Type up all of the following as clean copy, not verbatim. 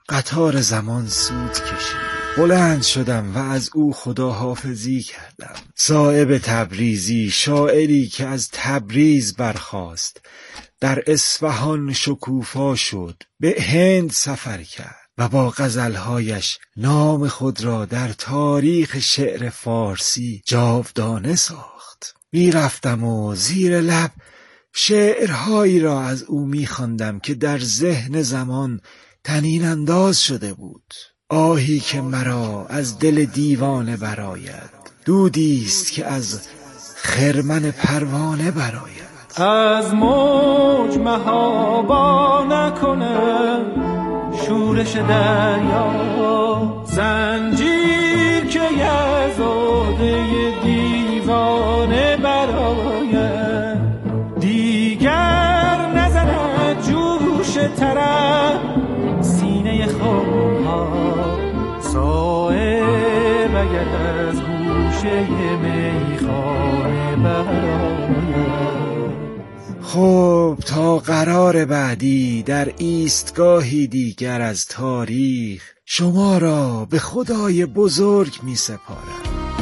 قطار زمان سود کشید. بلند شدم و از او خداحافظی کردم. صایب تبریزی، شاعری که از تبریز برخاست، در اصفهان شکوفا شد، به هند سفر کرد و با غزلهایش نام خود را در تاریخ شعر فارسی جاودانه ساخت. میرفتم و زیر لب شعرهایی را از او میخواندم که در ذهن زمان طنین انداز شده بود. آهی که مرا از دل دیوانه برآید، دودیست که از خرمن پروانه برآید. از موج محابا نکنه شورش دریا، زنجیر که یزاده دیوانه برآید. دیگر نزند جوش طرب سینه خونها، صایب اگر از گوشه میخانه برآید. خب تا قرار بعدی در ایستگاهی دیگر از تاریخ، شما را به خدای بزرگ می سپارم.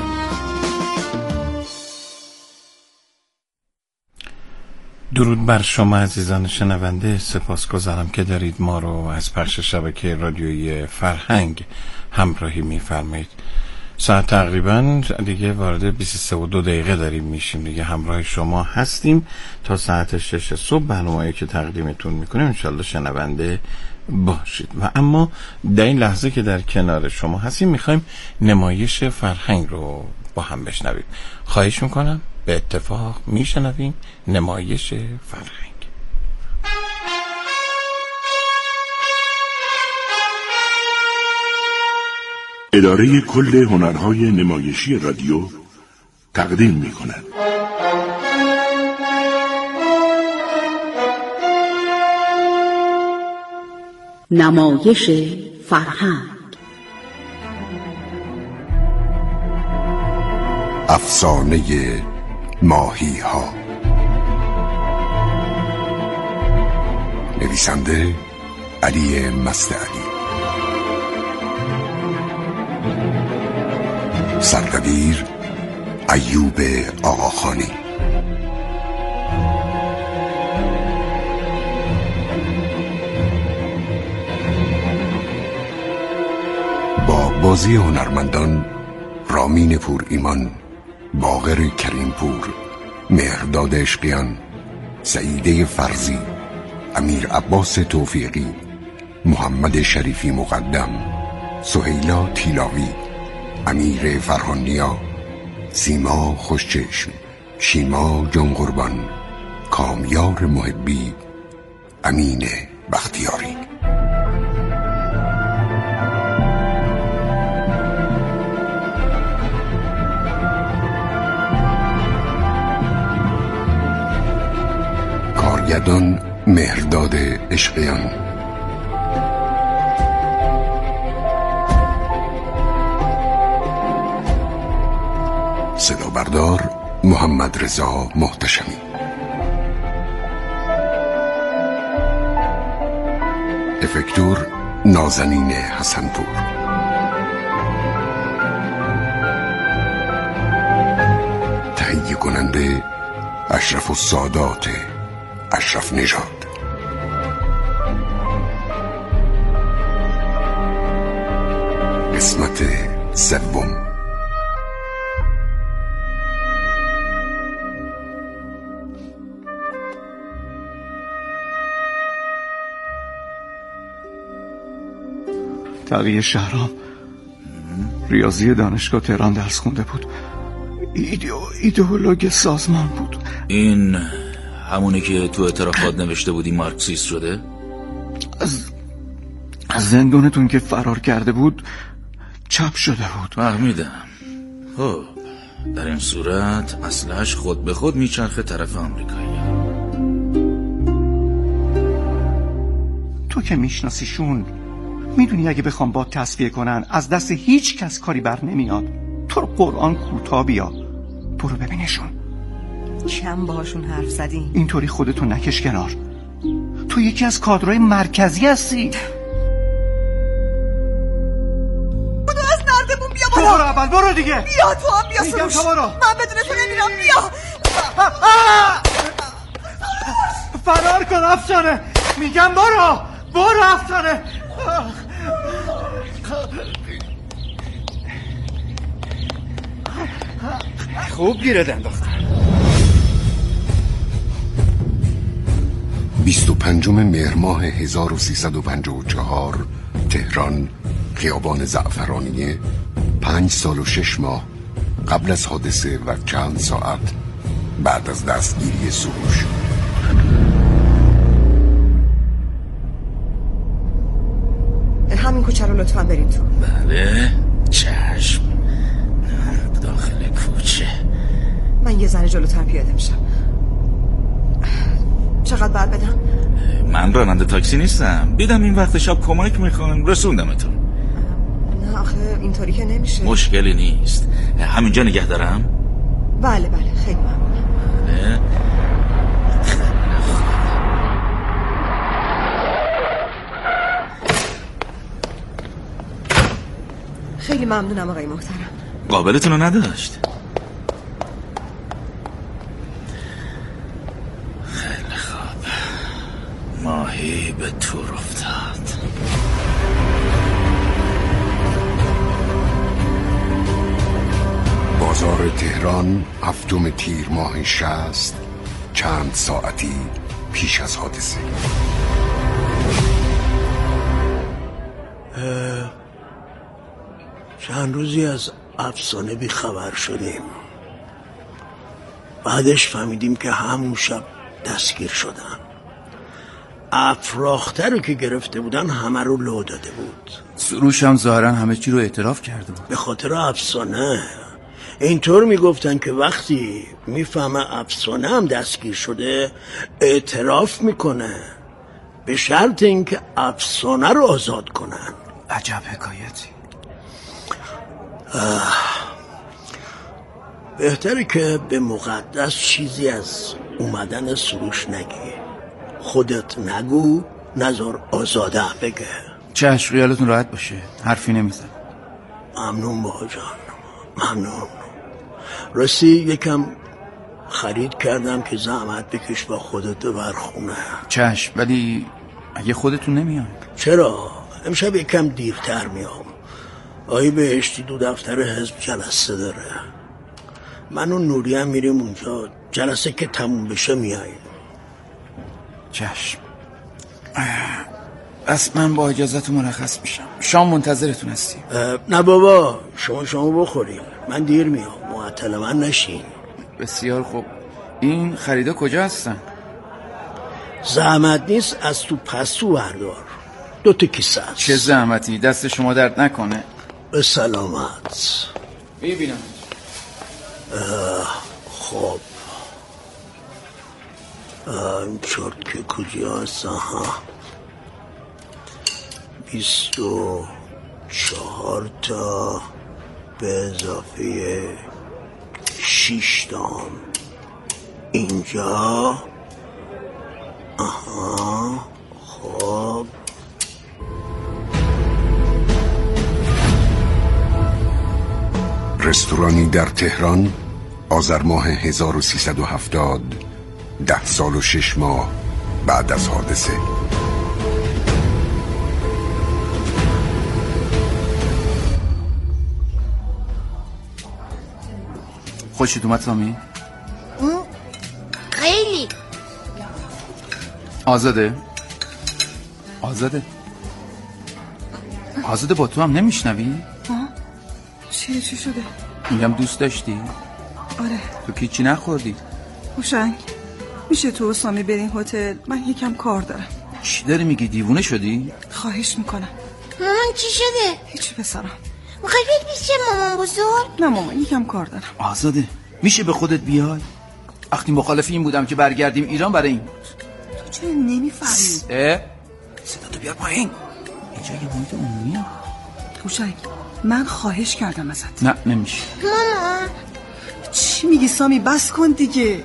درود بر شما عزیزان شنونده، سپاسگزارم که دارید ما رو از پخش شبکه رادیویی فرهنگ همراهی می‌فرمایید. ساعت تقریبا دیگه وارد 23:02 داریم میشیم دیگه، همراه شما هستیم تا ساعت 6 صبح. برنامه‌ای که تقدیمتون میکنیم انشالله شنونده باشید. و اما در این لحظه که در کنار شما هستیم میخوایم نمایش فرهنگ رو با هم بشنویم. خواهش میکنم به اتفاق میشنویم نمایش فرهنگ. اداره کل هنرهای نمایشی رادیو تقدیم می‌کند. نمایش فرهنگ. افسانه ماهی ها. نویسنده علی مستعلی. سردبیر ایوب آقاخانی. با بازی هنرمندان رامین پور ایمان، باقر کریم پور، مهرداد عشقیان، سعیده فرزی، امیر عباس توفیقی، محمد شریفی مقدم، سهیلا تیلاوی، امیر فرهانیا، سیما خوشچشم، شیما جان قربان، کامیار محبی، امین بختیاری. کارگردان مهرداد عشقیان. صدا بردار محمد رضا محتشمی. افکتور نازنین حسنپور. تهیه کننده اشرف السادات اشرف نژاد. قسمت سوم. تقیه شهرام ریاضی دانشگاه تهران درس خونده بود. ایدئولوگ سازمان بود. این همونی که تو اعترافات نوشته بودی مارکسیست شده؟ از زندونتون که فرار کرده بود چاپ شده بود. فهمیدم. خب در این صورت اصلش خود به خود میچرخه طرف آمریکایی. تو که میشناسیشون، میدونی اگه بخوام با تصفیه کنن از دست هیچ کس کاری بر نمیاد. تو رو قرآن کوتاه بیا، برو ببینشون. کم باهاشون حرف زدیم. اینطوری خودتو نکش کنار. تو یکی از کادرهای مرکزی هستی. بیا برو. برو اول، برو دیگه. بیا تو هم بیا میگم سروش. تو برو. من بدون تو نمیرم. بیا. فرار کن افسانه. میگم برو. برو افسانه. خوب گیرت انداختم. 25 مهر ماه 1354 تهران، خیابان زعفرانیه. 5 سال و 6 ماه قبل از حادثه و چند ساعت بعد از دستگیری سروش. همین کوچه رو لطفا بریم تو. بله چشم. داخل کوچه. من یه ذره جلوتر پیاده میشم. چقدر بعد بدم؟ من راننده تاکسی نیستم. دیدم این وقت شب کمک میخوان، رسوندمتون. نه آخه اینطوری که نمیشه. مشکلی نیست. همینجا نگه دارم؟ بله بله خیلی ممنونم. بله. خیلی ممنونم آقای محترم. قابلتون رو نداشت. خیلی خوب. ماهی به تور افتاد. بازار تهران 7 تیر ماه 60 چند ساعتی پیش از حادثه. چند روزی از افسانه بی خبر شدیم. بعدش فهمیدیم که همون شب دستگیر شدن. افراخته رو که گرفته بودن همه رو لو داده بود. سروش هم ظاهرا همه چی رو اعتراف کرده بود. به خاطر افسانه. اینطور میگفتن که وقتی میفهمه افسانه هم دستگیر شده اعتراف میکنه، به شرط اینکه افسانه رو آزاد کنن. عجب حکایتی. بهتره که به مقدس چیزی از اومدن سروش نگی. خودت نگو، نظر آزاده بگه. چشم، خیالتون راحت باشه، حرفی نمیزن. ممنون بابا جان، ممنون. راستی یکم خرید کردم که زحمت بکش با خودت بر خونه. چشم، ولی اگه خودتون نمیان. چرا؟ امشب یکم دیرتر میام. آقای بهشتی دو دفتر حزب جلسه داره. من و نوری هم میریم اونجا. جلسه که تموم بشه میاییم. چشم. بس من با اجازهتون مرخص میشم. شام منتظرتون هستیم. نه بابا، شما بخورین. من دیر میام، معطل من نشین. بسیار خوب. این خریدا کجا هستن؟ زحمت نیست، از تو پستو بردار. 2 کیسه هست. چه زحمتی، دست شما درد نکنه. به سلامت. میبینم. خب این چرت که کجا هست؟ 24 تا به اضافه 6 تا اینجا. خب رستورانی در تهران، آذر ماه 1370 10 سال و 6 ماه بعد از حادثه. خوشت اومد سامی؟ خیلی. آزاده با تو هم نمیشنوی؟ چی شده؟ میگم دوست داشتی؟ آره. تو که چی نخوردی؟ هوشنگ میشه تو و سامی برین هتل؟ من یکم کار دارم. چی داری میگی، دیوونه شدی؟ خواهش میکنم. مامان چی شده؟ هیچی پسرم. میخوای بری پیش مامان بزرگ؟ نه مامان یکم کار دارم. آزاده میشه به خودت بیای؟ وقتی مخالف این بودم که برگردیم ایران برای این بود. تو چرا نمیفهمی؟ صدا تو بیار پایین، اینجا یه محیط عمومیه. هوشنگ من خواهش کردم ازت. نه نمیشه. مامان چی میگی سامی؟ بس کن دیگه.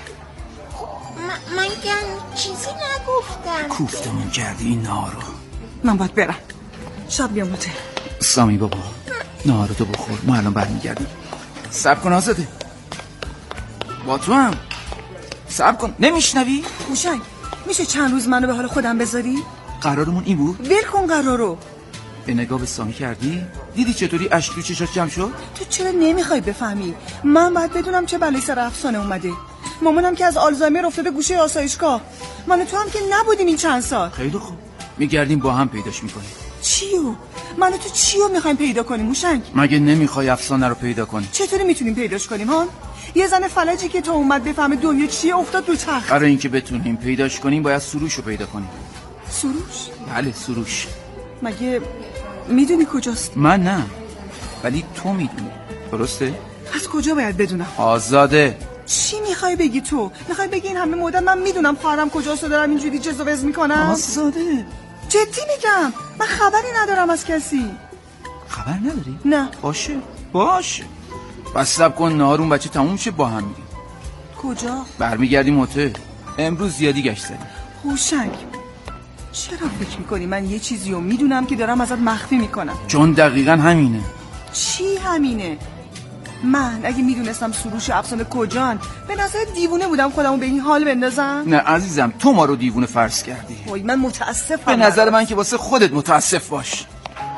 من که چیزی نگفتم. کوفتمون کردی این نهارو. من باید برم، شب بیام هتل. سامی بابا نهارتو بخور، ما الان برمیگردیم. صبر کن آزاده، با تو هم صبر کن. نمیشنوی؟ هوشنگ میشه چند روز منو به حال خودم بذاری؟ قرارمون این بود؟ ول کن قرارو. به نگاه به سامی کردی؟ دیدی چطوری اشک تو چشات جمع شد؟ تو چرا نمیخوای بفهمی؟ من باید بدونم چه بلایی سر افسانه اومده. مامانم که از آلزایمر افتاده گوشه آسایشگاه. من و تو هم که نبودیم این چند سال. خیلی خوب، میگردیم با هم پیداش میکنیم. چیو؟ من و تو چیو میخوایم پیدا کنیم هوشنگ؟ مگه نمیخوای افسانه رو پیدا کنی؟ چطوری میتونیم پیداش کنیم ها؟ یه زن فلجی که تا اومد بفهمه دنیا چیه افتاد رو تخت. برای اینکه بتونیم پیداش کنیم باید سروش رو پیدا کنیم. سروش؟ بله سروش. مگه میدونی کجاست؟ من نه، ولی تو میدونی، درسته؟ از کجا باید بدونم؟ آزاده، چی میخوای بگی تو؟ میخوای بگی این همه مدت من میدونم خواهرم کجاست و دارم اینجوری جزوز میکنم؟ آزاده جدی میگم، من خبری ندارم از کسی. خبر نداری؟ نه. باشه بس صبر کن، نهارون بچه تموم شه با هم میریم. کجا؟ برمیگردیم هتل. امروز زیادی گشت زدیم. هوشنگ چرا فکر میکنی من یه چیزی رو میدونم که دارم ازت مخفی میکنم؟ چون دقیقاً همینه. چی همینه؟ من اگه میدونستم سروش افسانه کجان به نظر دیوونه بودم خودمو به این حال بندازم؟ نه عزیزم، تو ما رو دیوونه فرض کردی. وای من متاسفم. به نظر من که واسه خودت متاسف باش.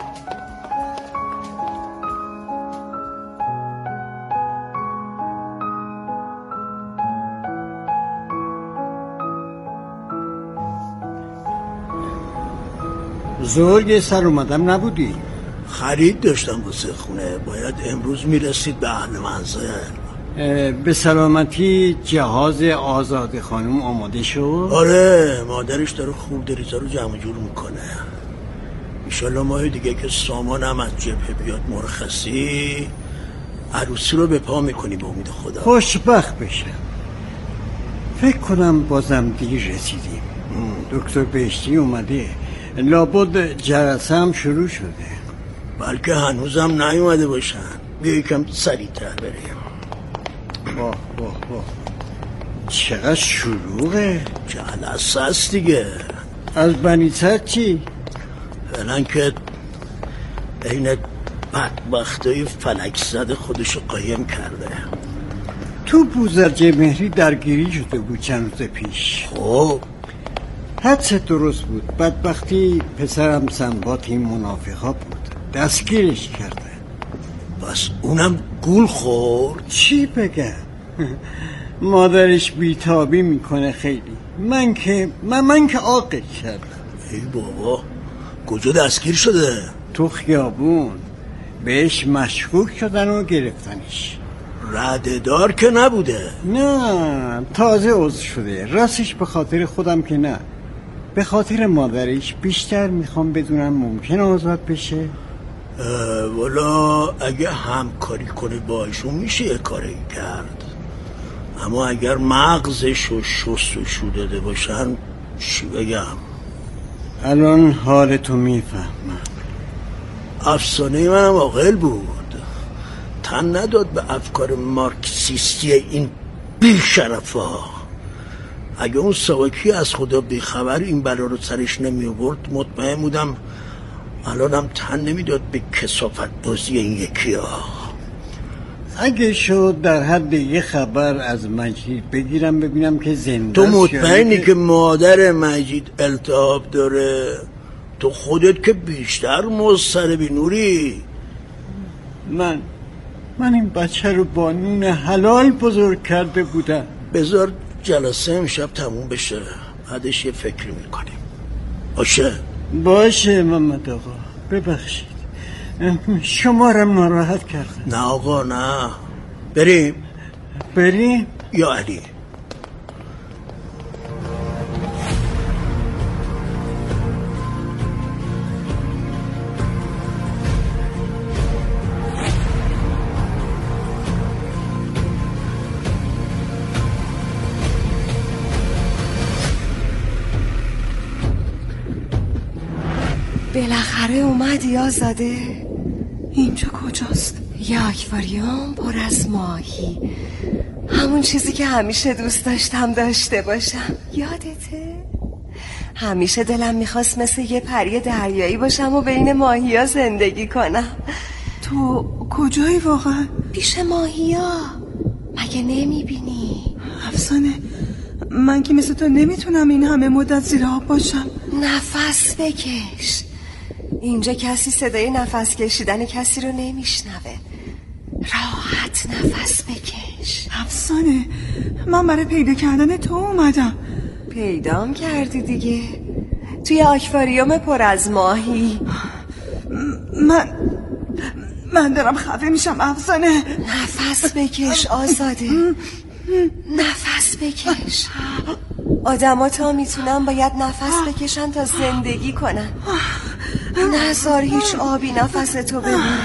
زور سر اومدم نبودی؟ خرید داشتم واسه خونه، باید امروز میرسید به اهل منزل. به سلامتی جهاز آزاده خانم آماده شد؟ آره، مادرش داره خوردریزا رو جمع جور میکنه. انشالله ماه دیگه که سامانم از جبهه بیاد مرخصی، عروسی رو به پا میکنی به امید خدا. خوشبخت بشم. فکر کنم بازم دیر رسیدیم. دکتر بهشتی اومده، لابد جلسه هم شروع شده. بلکه هنوزم نیومده باشن. بیا یکم سریع‌تر بریم. واه چقدر شلوغه. جلسه است دیگه. از بنی‌سر چی؟ فعلا که این بدبختای فلک زده خودشو قایم کرده. تو بوزرج مهری درگیری شده بود چند روز پیش. خب حدس درست بود. بدبختی پسرم سنبات این منافقا بود، دستگیرش کرده. بس اونم گول خورد. چی بگم؟ مادرش بیتابی میکنه خیلی. من که عاقل کردم. ای بابا، کجا دستگیر شده؟ تو خیابون. بهش مشکوک شدن و گرفتنش. رده‌دار که نبوده؟ نه، تازه عضو شده. راستش به خاطر خودم که نه، به خاطر مادرش بیشتر میخوام بدونم ممکنه آزاد بشه. والا اگه همکاری کنه باشون میشه یه کاری کرد، اما اگر مغزش رو شست و شو داده باشن چی بگم؟ الان حالتو میفهمم. افسانه منم عاقل بود، تن نداد به افکار مارکسیستی این بیشرفا. اگه اون سواکی از خدا بیخبر این بلا رو سرش نمی آورد، مطمئن بودم الانم تن نمیداد به کثافت بازی این یکی ها. اگه شد در حد یه خبر از مجید بگیرم ببینم که زنده. تو مطمئنی که مادر مجید التهاب داره؟ تو خودت که بیشتر مضطربی نوری. من این بچه رو با نون حلال بزرگ کرده بودم. بذار جلسه امشب تموم بشه، بعدش یه فکری میکنیم. باشه محمد آقا، ببخشید شمارم ناراحت کردم. نه آقا نه، بریم یا علی؟ بالاخره اومدی آزاده؟ اینجا کجاست؟ یه آکواریوم پر از ماهی، همون چیزی که همیشه دوست داشتم داشته باشم. یادته؟ همیشه دلم میخواست مثل یه پری دریایی باشم و بین ماهی ها زندگی کنم. تو کجایی واقعا؟ پیش ماهیا. مگه نمیبینی؟ افسانه من که مثل تو نمیتونم این همه مدت زیر آب باشم. نفس بکش. اینجا کسی صدای نفس کشیدن کسی رو نمیشنوه. راحت نفس بکش. افسانه من برای پیدا کردن تو اومدم. پیدام کردی دیگه، توی آکواریوم پر از ماهی. من دارم خفه میشم افسانه. نفس بکش آزاده. نفس بکش. آدما تا میتونن باید نفس بکشن تا زندگی کنن. نذار هیچ آبی نفستو ببره.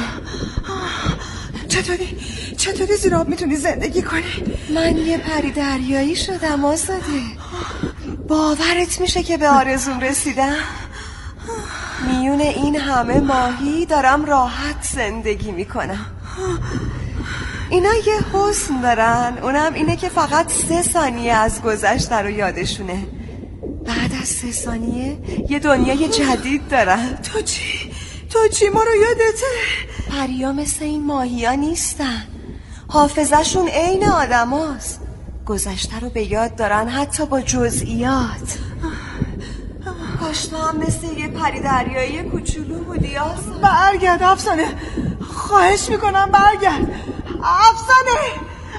چطوری زیر آب میتونی زندگی کنی؟ من یه پری دریایی شدم آزاده. باورت میشه که به آرزوم رسیدم؟ میون این همه ماهی دارم راحت زندگی میکنم. اینا یه حسن دارن، اونم اینه که فقط 3 ثانیه از گذشته رو یادشونه. بعد از 3 ثانیه یه دنیای جدید دارن. تو چی ما رو یادته؟ پریا مثل این ماهی ها نیستن. حافظشون عین آدم هاست. گذشته رو به یاد دارن حتی با جزئیات. کاش تو هم مثل یه پری دریایی کوچولو بودی آزاده. برگرد افسانه، خواهش میکنم برگرد. افسانه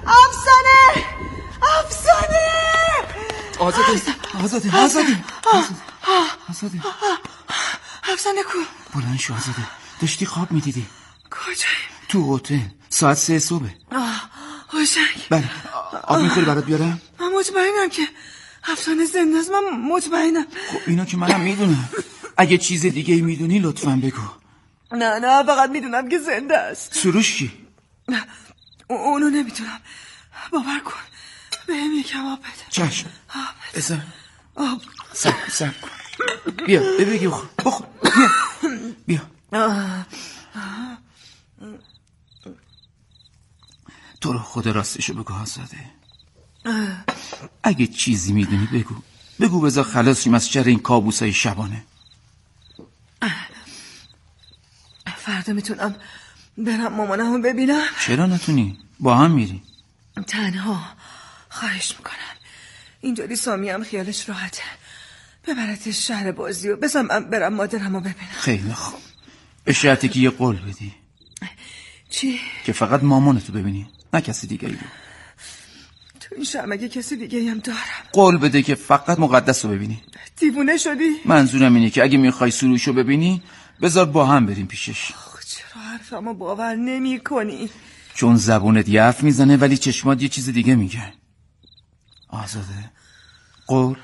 افسانه کو؟ بلند شو آزاده، داشتی خواب میدیدی. کجایی؟ تو هتل ساعت 3 صبح. هوشنگ. بله آب میخوری برات بیارم؟ من مطمئنم که افسانه زنده است. من مطمئنم. خب اینو که منم میدونم. اگه چیز دیگه ای میدونی لطفاً بگو. نه فقط میدونم که زنده است. سروش کی؟ اونو نمیدونم. باور کن بهم یکم آب بده. چشم. بذار آب. سب بیا بگی بخور. بیا تو رو خدا راستشو بگو آزاده. اگه چیزی میدونی بگو بذار خلاص شیم از شر این کابوسای شبانه. فردا میتونم برم مامانمو ببینم؟ چرا نتونی؟ با هم میری. تنها. خواهش میکنم اینجوری سامی هم خیالش راحته. ببرتش شهر بازی و بذار من برم مادرمو ببینم. خیلی خوب، به شرطی که یه قول بدی. چی؟ که فقط مامانتو ببینی، نه کسی دیگه ای. تو این شهر مگه کسی دیگه هم دارم؟ قول بده که فقط مقدس رو ببینی. دیوونه شدی؟ منظورم اینه که اگه میخوای سروشو ببینی بذار با هم بریم پیشش. چرا حرفمو باور نمی کنی؟ چون زبونت یه حرف میزنه ولی چشمات یه چیز دیگه میگه. آزاده قول؟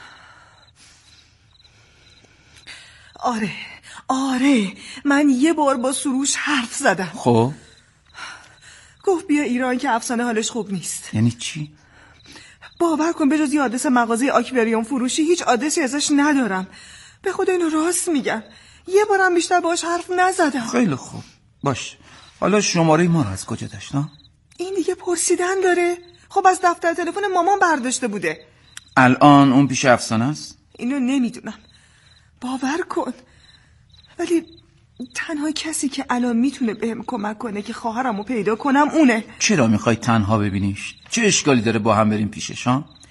آره من یه بار با سروش حرف زدم. خب گفت بیا ایران که افسانه حالش خوب نیست. یعنی چی؟ باور کن به جز یه آدرس مغازه آکواریوم فروشی هیچ آدرسی ازش ندارم. به خدا اینو راست میگم. یه بارم بیشتر باهاش حرف نزدم. خیلی خوب باش. حالا شماره ما رو از کجا داشت؟ این دیگه پرسیدن داره. خب از دفتر تلفن مامان برداشته بوده. الان اون پیش افسانه است؟ اینو نمیدونم، باور کن. ولی تنها کسی که الان میتونه بهم کمک کنه که خواهرمو پیدا کنم اونه. چرا میخوای تنها ببینیش؟ چه اشکالی داره با هم بریم پیشش؟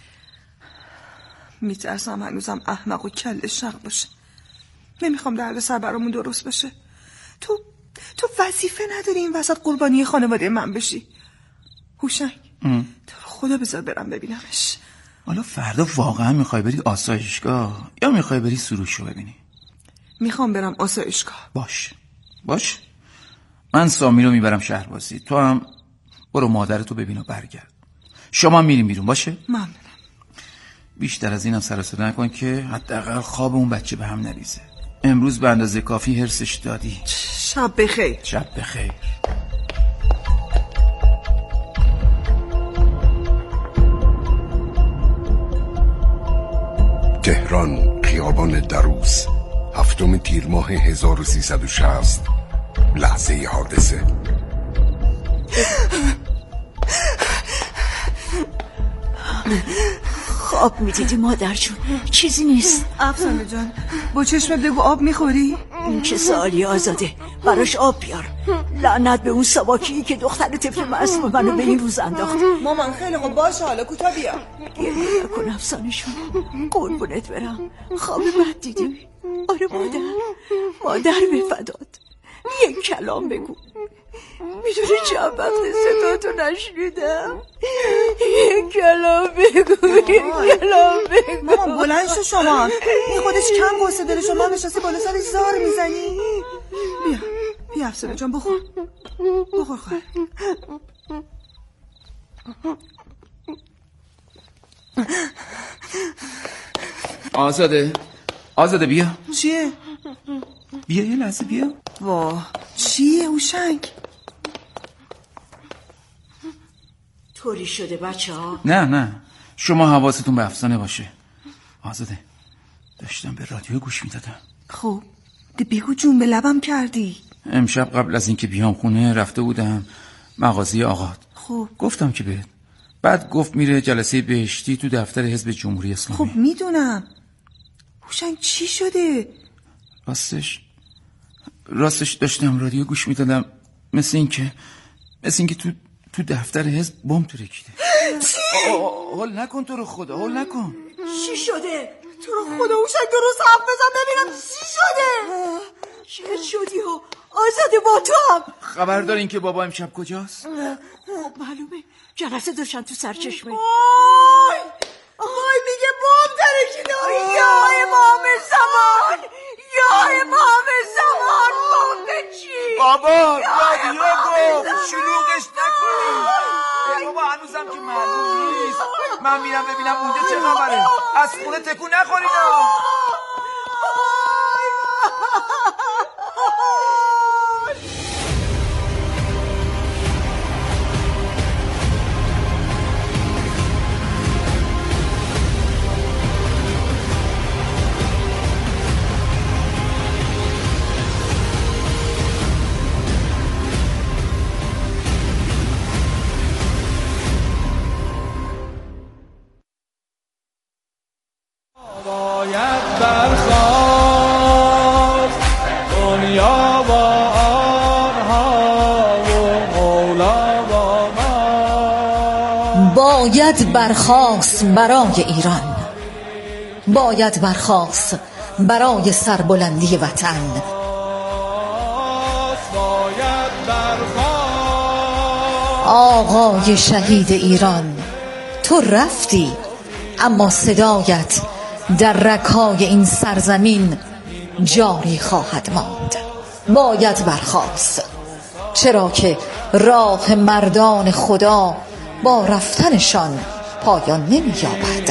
میترسم هنوزم احمق و کل شق باشه. نمیخوام دردسر برامون درست بشه. تو وظیفه نداری این وسط قربانی خانواده من بشی. هوشنگ تو رو خدا بذار برم ببینمش. حالا فردا واقعا میخوای بری آسایشگاه یا میخوای بری سروشو ببینی؟ میخوام برم آسایشگاه. باش من سامی رو میبرم شهربازی، تو هم برو مادرتو ببین و برگرد. شما میریم بیرون. باشه؟ ممنونم. بیشتر از اینم سر و صدا نکن که حداقل خواب اون بچه به هم نریزه. امروز به اندازه کافی هرسش دادی. شب بخیر. شب بخیر. تهران، خیابان دروس، 7 تیر ماه 1360. لحظه حادثه. خواب میدیدی مادر جون؟ چیزی نیست. افسانه جان با چشمت بگو آب میخوری؟ این چه سوالی آزاده؟ براش آب بیار. لعنت به اون سواکی که دختر طفل معصوم منو به این روز انداخت. مامان خیلی خوب باشه، حالا کوتاه بیا. گریه نکن افسانه‌شون، قربونت برم. خواب بد دیدی؟ آره مادر به فدات. یک کلام بگو. میدونی چند وقت صداتو نشنیدم. یک کلام بگو. مامان بلند شو شما. این خودش کم قصه داره، شما نشستی بالا سرش زار میزنی. بیا افسانه جان بخور خواهر. آزاده بیا. چیه؟ بیا یه لحظه بیا. واه چیه هوشنگ؟ طوری شده بچه ها؟ نه شما حواستون به افسانه باشه. آزاده داشتم به رادیو گوش میدادم. خب بگو جون به لبم کردی. امشب قبل از اینکه بیام خونه رفته بودم مغازه آقات. خب گفتم که بهت. بعد گفت میره جلسه بهشتی تو دفتر حزب جمهوری اسلامی. خب میدونم. هوشنگ چی شده؟ راستش داشتم رادیو گوش میدادم، مثل اینکه تو دفتر حزب بمب ترکیده. چی؟ هول نکن تو رو خدا، هول نکن. چی شده؟ تو رو خدا هوشنگ درست حرف بزن ببینم چی شده. شهر شدی ها آزاده، با تو هم. خبر دارین که بابا امشب کجاست؟ خب معلومه، جلسه داشتن تو سرچشمه. آی میگه بمب ترکیده. یا امام زمان بمب چی؟ بابا رادیو گفت شلوغش نکنی. بابا هنوزم که معلوم نیست. من میرم ببینم اونجا چه خبره. از خونه تکون نخورین. باید برخاست برای ایران، باید برخاست برای سربلندی وطن. آقای شهید ایران، تو رفتی اما صدایت در رگ‌های این سرزمین جاری خواهد ماند. باید برخاست، چرا که راه مردان خدا با رفتنشان پایان نمی‌یابد.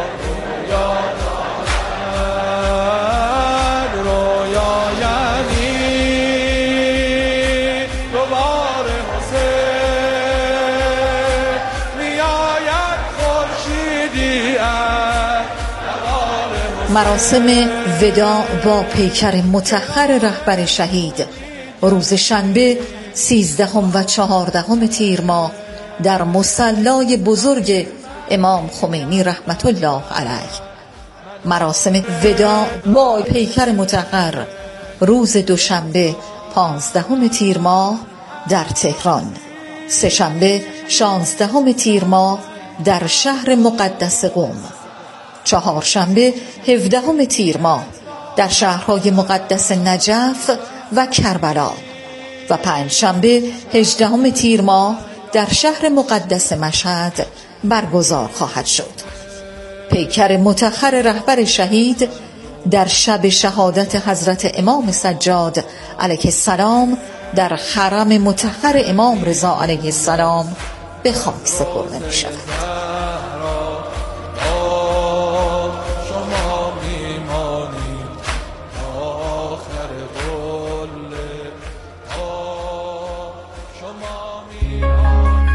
مراسم وداع با پیکر مطهر رهبر شهید روز شنبه 13 و 14 تیر ماه در مصلی بزرگ امام خمینی رحمت الله علیه. مراسم وداع با پیکر مطهر روز دوشنبه 15 تیر ماه در تهران، سه‌شنبه 16 تیر ماه در شهر مقدس قم، چهارشنبه 17 تیر ماه در شهرهای مقدس نجف و کربلا و پنجشنبه 18 تیر ماه در شهر مقدس مشهد برگزار خواهد شد. پیکر مطهر رهبر شهید در شب شهادت حضرت امام سجاد علیه السلام در حرم مطهر امام رضا علیه السلام به خاک سپرده می شود.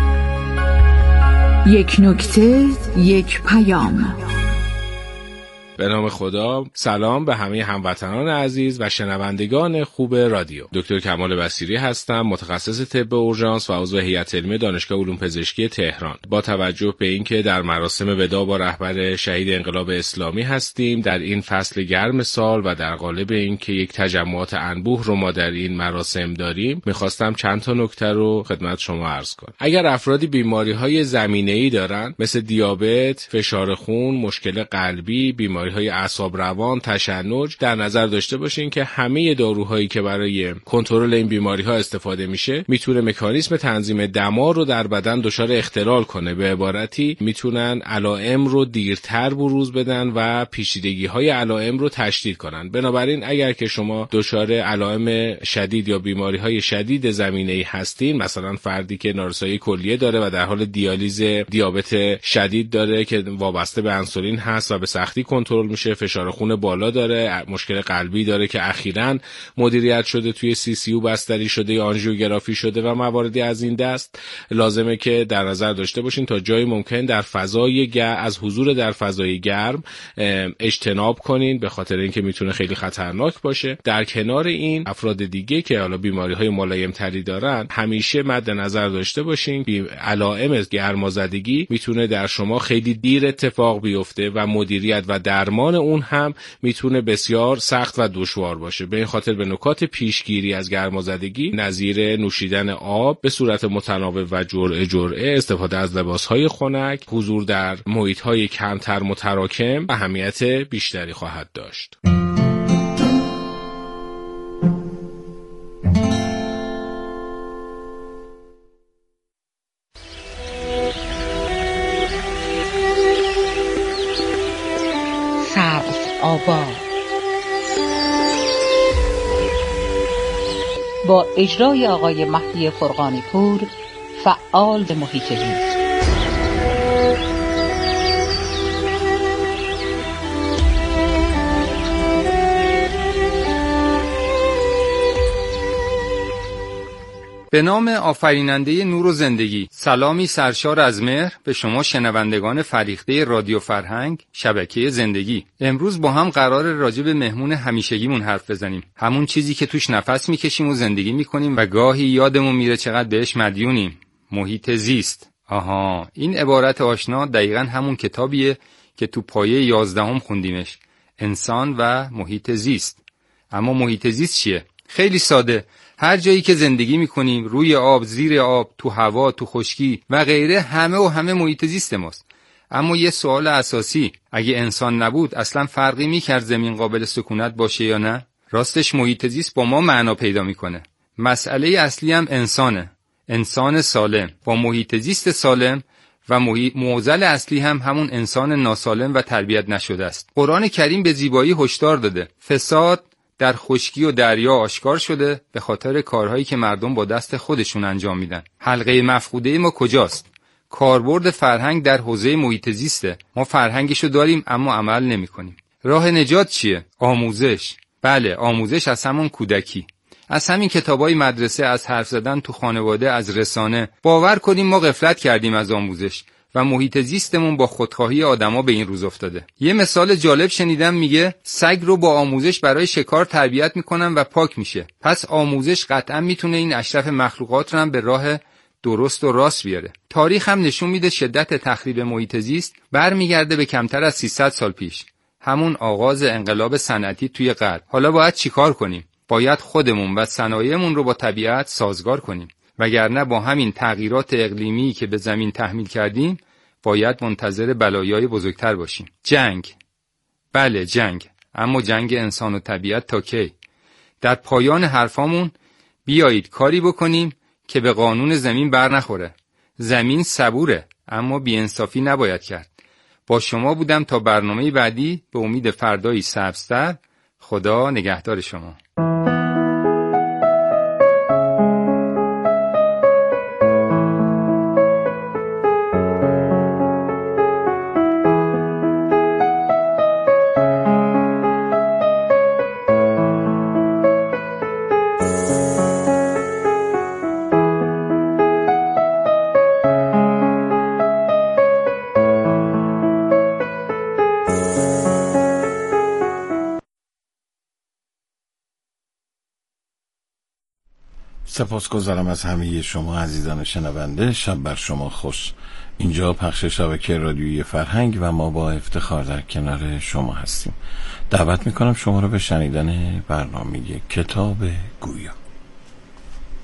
یک نکته، یک پیام. به نام خدا. سلام به همه هموطنان عزیز و شنوندگان خوب رادیو. دکتر کمال بصیری هستم، متخصص طب اورژانس و عضو هیئت علمی دانشگاه علوم پزشکی تهران. با توجه به اینکه در مراسم وداع با رهبر شهید انقلاب اسلامی هستیم در این فصل گرم سال و در قالب اینکه یک تجمعات انبوه رو ما در این مراسم داریم، میخواستم چند تا نکته رو خدمت شما عرض کنم. اگر افرادی بیماری‌های زمینه‌ای دارن مثل دیابت، فشار خون، مشکل قلبی، بیماری‌های اعصاب روان، تشنج، در نظر داشته باشین که همه داروهایی که برای کنترل این بیماری‌ها استفاده میشه میتونه مکانیزم تنظیم دما رو در بدن دچار اختلال کنه. به عبارتی میتونن علائم رو دیرتر بروز بدن و پیچیدگی‌های علائم رو تشدید کنن. بنابراین اگر که شما دچار علائم شدید یا بیماری‌های شدید زمینه‌ای هستین، مثلا فردی که نارسایی کلیه داره و در حال دیالیز دیابت شدید داره که وابسته به انسولین هست و به سختی کنترل میشه، فشار خون بالا داره، مشکل قلبی داره که اخیراً مدیریت شده توی CCU بستری شده یا آنژیوگرافی شده و مواردی از این دست، لازمه که در نظر داشته باشین تا جایی ممکن در فضای از حضور در فضای گرم اجتناب کنین، به خاطر اینکه میتونه خیلی خطرناک باشه. در کنار این افراد دیگه که حالا بیماری‌های ملایم تری دارن، همیشه مد نظر داشته باشین علائم گرمازدگی میتونه در شما خیلی دیر اتفاق بیفته و مدیریت و درمان اون هم میتونه بسیار سخت و دشوار باشه. به این خاطر به نکات پیشگیری از گرمازدگی نظیر نوشیدن آب به صورت متناوب و جرعه، استفاده از لباس‌های خنک، حضور در محیط‌های کمتر متراکم اهمیت بیشتری خواهد داشت. با اجرای آقای مهدی فرقانی پور، فعال محیط زیست. به نام آفریننده نور و زندگی، سلامی سرشار از مهر به شما شنوندگان فریخته رادیو فرهنگ شبکه زندگی. امروز با هم قرار راجع به مهمون همیشگیمون حرف بزنیم، همون چیزی که توش نفس میکشیم و زندگی میکنیم و گاهی یادمون میره چقدر بهش مدیونیم، محیط زیست. آها، این عبارت آشنا دقیقاً همون کتابیه که تو پایه 11 خوندیمش، انسان و محیط زیست. اما محیط زیست چیه؟ خیلی ساده، هر جایی که زندگی میکنیم، روی آب، زیر آب، تو هوا، تو خشکی و غیره، همه محیط زیست ماست. اما یه سوال اساسی، اگه انسان نبود اصلا فرقی میکرد زمین قابل سکونت باشه یا نه؟ راستش محیط زیست با ما معنا پیدا میکنه. مسئله اصلی هم انسانه، انسان سالم با محیط زیست سالم و معضل اصلی هم همون انسان ناسالم و تربیت نشده است. قرآن کریم به زیبایی هشدار داده. فساد در خشکی و دریا آشکار شده به خاطر کارهایی که مردم با دست خودشون انجام میدن. حلقه مفقوده ما کجاست؟ کاربرد فرهنگ در حوزه محیط زیسته. ما فرهنگشو داریم اما عمل نمی‌کنیم. راه نجات چیه؟ آموزش. بله، آموزش از همون کودکی. از همین کتابای مدرسه، از حرف زدن تو خانواده، از رسانه. باور کنیم ما غفلت کردیم از آموزش و محیط زیستمون با خودخواهی آدما به این روز افتاده. یه مثال جالب شنیدم، میگه سگ رو با آموزش برای شکار تربیت میکنن و پاک میشه. پس آموزش قطعا میتونه این اشرف مخلوقات رو هم به راه درست و راست بیاره. تاریخ هم نشون میده شدت تخریب محیط زیست برمیگرده به کمتر از 300 سال پیش، همون آغاز انقلاب صنعتی توی غرب. حالا باید چیکار کنیم؟ باید خودمون و صنایعمون رو با طبیعت سازگار کنیم، وگرنه با همین تغییرات اقلیمی که به زمین تحمیل کردیم باید منتظر بلایای بزرگتر باشیم. جنگ. بله جنگ، اما جنگ انسان و طبیعت تا کی؟ در پایان حرفامون بیایید کاری بکنیم که به قانون زمین بر نخوره. زمین صبوره اما بی‌انصافی نباید کرد. با شما بودم تا برنامه بعدی، به امید فردایی سبزتر. خدا نگهدار شما. سپاسگزارم از همه شما عزیزان شنونده. شب بر شما خوش. اینجا پخش شبکه رادیویی فرهنگ و ما با افتخار در کنار شما هستیم. دعوت میکنم شما رو به شنیدن برنامه کتاب گویا.